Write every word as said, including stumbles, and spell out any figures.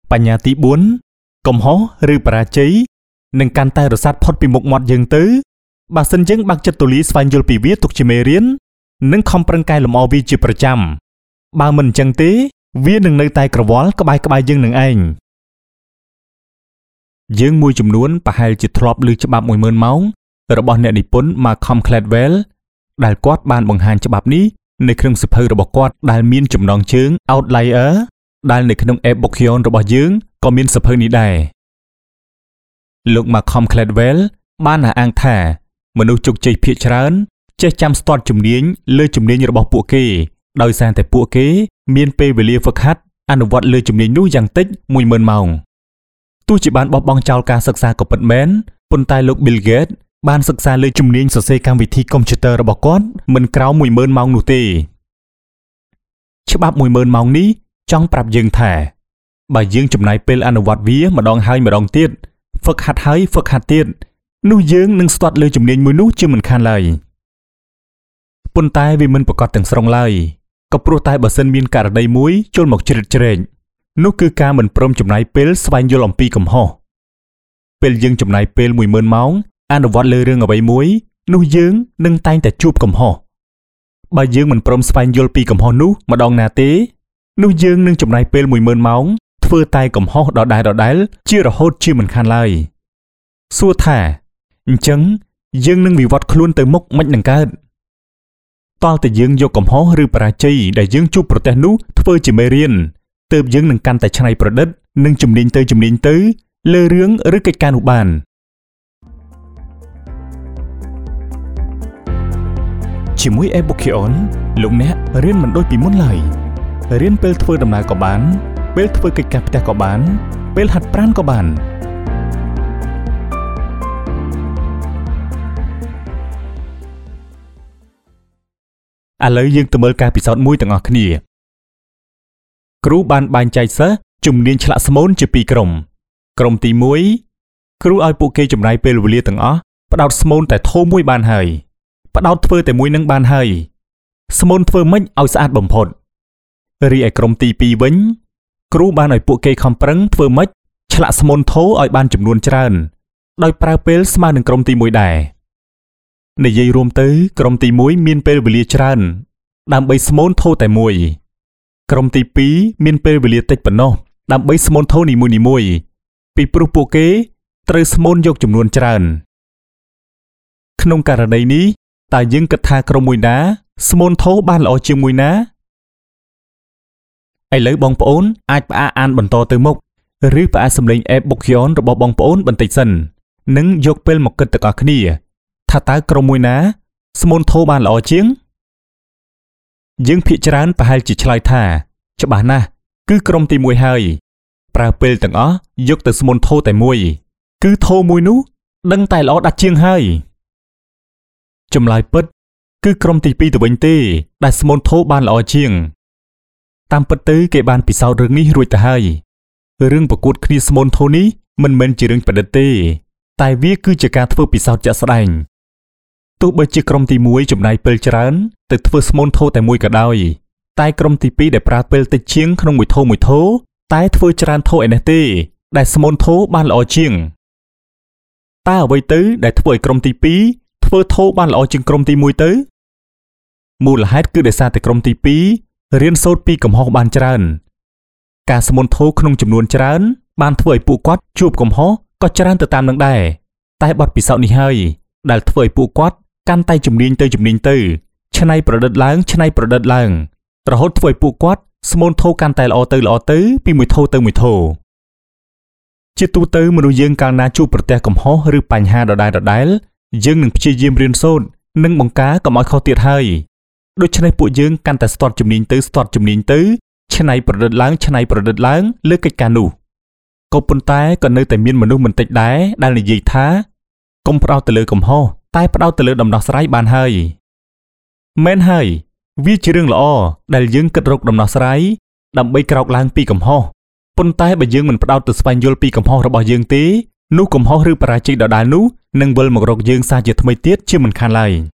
បញ្ញាទីបួនកំហុសឬបរាជ័យនឹងកាន់តែរសាត់ផុតពីមុខមាត់យើងទៅបើសិនយើងបាក់ចិត្តទូលាយស្វែងយល់ពីវាទុកជាមេរៀននិងខំប្រឹងកែលម្អវាជាប្រចាំបើមិនអញ្ចឹងទេវានឹងនៅតែក្រវល់ក្បែរក្បែរយើងនឹងឯងយើងមួយចំនួនប្រហែលជាធ្លាប់ឮច្បាប់ មួយម៉ឺន ម៉ោងរបស់អ្នកនិពន្ធ Malcolm Gladwell ដែលគាត់បានបង្ហាញច្បាប់នេះនៅក្នុងសៀវភៅរបស់គាត់ដែលមានចំណងជើង Outlier ដែលនៅក្នុង e-bookyon របស់យើងក៏មានសៀវភៅនេះដែរលោក Malcolm Gladwell បានអះអាងថាមនុស្សជោគជ័យភាគច្រើនចេះចាំស្ទាត់ជំនាញលើជំនាញរបស់ពួកគេដោយសារតែពួកគេមានពេលវេលាហ្វឹកហាត់អនុវត្តលើជំនាញនោះយ៉ាងតិច មួយម៉ឺន ម៉ោងទោះជាបានបោះបង់ចោលការសិក្សាក៏ពិតមែនប៉ុន្តែលោក Bill Gates បានសិក្សាលើជំនាញសរសេរកម្មវិធីកុំព្យូទ័ររបស់គាត់មិនក្រោម មួយម៉ឺន ម៉ោងនោះទេច្បាប់ មួយម៉ឺន ម៉ោងនេះចង់ប្រាប់យើងថាបើយើងចំណាយពេលអនុវត្តវាម្ដងហើយម្ដងទៀតហ្វឹកហាត់ហើយហ្វឹកហាត់ទៀតនោះយើងនឹងស្ទាត់លើជំនាញមួយនោះជាមិនខានឡើយប៉ុន្តែវាមិនប្រកបទាំងស្រុងឡើយក៏ព្រោះតែបើសិនមានករណីមួយចូលមកជ្រៀតជ្រែកនោះគឺការមិនព្រមចំណាយពេលស្វែងយល់អំពីកំហុសពេលយើងចំណាយពេល មួយម៉ឺន ម៉ោងអនុវត្តលើរឿងអ្វីមួយនោះយើងនឹងតែងតែជួបកំហុសបើយើងមិនព្រមស្វែងយល់ពីកំហុសនោះម្ដងណាទេនោះយើងនឹងចំណាយពេល មួយម៉ឺន ម៉ោងធ្វើតែកំហុសដដែលដដែលជារហូតជាមិនខានឡើយសួរថាអញ្ចឹងយើងនឹងវិវត្តខ្លួនទៅមុខមិននឹងកើតតើតើយើងយកកំហុសឬបរាជ័យដែលយើងជួបប្រទះនោះធ្វើជាមេរៀនទើបយើងនឹងកាន់តែច្នៃប្រឌិតនិងជំនាញទៅជំនាញទៅលើរឿងឬកិច្ចការនោះបានជាមួយ e-bookyon លោកអ្នករៀនមិនដូចពីមុនឡើយរៀនពេលធ្វើដំណើរក៏បានពេលធ្វើកិច្ចការផ្ទះក៏បានពេលហាត់ប្រាណក៏បានឥឡូវយើងទៅមើលការពិសោធន៍មួយទាំងអស់គ្នាគ្រូបានបែងចែកសិស្សជំនាញឆ្លាក់ស្មូនជាពីរក្រុមក្រុមទីមួយគ្រូឲ្យពួកគេចំណាយពេលវេលាទាំងអស់ផ្ដោតស្មូនតែធំមួយបានហើយផ្ដោតធ្វើតែមួយនឹងបានហើយស្មូនធ្វើម៉េចឲ្យស្អាតបំផុតរីឯក្រុមទីពីរវិញគ្រូបានឲ្យពួកគេខំប្រឹងធ្វើម៉េចឆ្លាក់ស្មូនធំឲ្យបានចំនួនច្រើនដោយប្រើពេលស្មើនឹងក្រុមទីមួយដែរនិយាយរួមទៅក្រុមទីមួយមានពេលវេលាច្រើនដើម្បីស្មូនធំតែមួយក្រុមទីពីរមានពេលវេលាតិចប៉ុណ្ណោះដើម្បីស្មូនធំនីមួយៗពីព្រោះពួកគេត្រូវស្មូនយកចំនួនច្រើនក្នុងករណីនេះតើយើងគិតថាក្រុមមួយណាស្មូនធំបានល្អជាងមួយណាឥឡូវបងប្អូនអាចផ្អាកអានបន្តទៅមុខឬផ្អាកសម្លេង e-bookyon របស់បងប្អូនបន្តិចសិននិងយកពេលមកគិតទាំងអស់គ្នាថាតើក្រុមមួយណាស្មូនធំបានល្អជាងយើងភាគច្រើនប្រហែលជាឆ្លើយថាច្បាស់ណាស់គឺក្រុមទីមួយហើយប្រើពេលទាំងអស់យកទៅស្មូនធំតែមួយគឺធំមួយនោះដឹងតែល្អដាច់ជាងហើយចម្លើយពិតគឺក្រុមទីពីរទៅវិញទេដែលស្មូនធំបានល្អជាងតាមពិតទៅគេបានពិសោធន៍រឿងនេះរួចទៅហើយរឿងប្រកួតគ្នាស្មូនធំនេះមិនមែនជារឿងប្រឌិតទេតែវាគឺជាការធ្វើពិសោធន៍ជាក់ស្ដែងទោះបីជាក្រុមទីមួយចំណាយពេលច្រើនទៅធ្វើស្មូនធំតែមួយក៏ដោយតែក្រុមទីពីរដែលប្រើពេលតិចជាងក្នុងមួយធំមួយធំតែធ្វើច្រើនធំឯនេះទេដែលស្មូនធំបានល្អជាងតើអ្វីទៅដែលធ្វើឲ្យក្រុមទីពីរធ្វើធំបានល្អជាងក្រុមទីមួយទៅមូលហេតុគឺដោយសារតែក្រុមទីពីររៀនសូត្រពីកំហុសបានច្រើនការស្មូនធំក្នុងចំនួនច្រើនបានធ្វើឲ្យពួកគាត់ជួបកំហុសក៏ច្រើនទៅតាមនឹងដែរតែបទពិសោធន៍នេះហើយដែលធ្វើឲ្យពួកគាត់កាន់តែជំនាញទៅជំនាញទៅច្នៃប្រឌិតឡើងច្នៃប្រឌិតឡើងរហូតធ្វើឲ្យពួកគាត់ស្មូនធំកាន់តែល្អទៅល្អទៅពីមួយធំទៅមួយធំជាទូទៅមនុស្សយើងកាលណាជួបប្រទះកំហុសឬបញ្ហាដដែលដដែលយើងនឹងព្យាយាមរៀនសូត្រនិងបង្ការកុំឲ្យខុសទៀតហើយដូច្នេះពួកយើងកាន់តែស្ទាត់ជំនាញទៅស្ទាត់ជំនាញទៅច្នៃប្រឌិតឡើងច្នៃប្រឌិតឡើងលើកិច្ចការនោះក៏ប៉ុន្តែក៏នៅតែមានមនុស្សមិនតិចដែរដែលនិយាយថាកុំផ្ដោតទៅលើកំហុសតែផ្ដោតទៅលើដំណោះស្រាយបានហើយមែនហើយវាជារឿងល្អដែលយើងគិតរកដំណោះស្រាយដើម្បីក្រោកឡើងពីកំហុសប៉ុន្តែបើយើងមិនផ្ដោតទៅស្វែងយល់ពីកំហុសរបស់យើងទេនោះកំហុសឬបរាជ័យដដែលនោះនឹងវិលមករកយើងសារជាថ្មីទៀតជាមិនខានឡើយ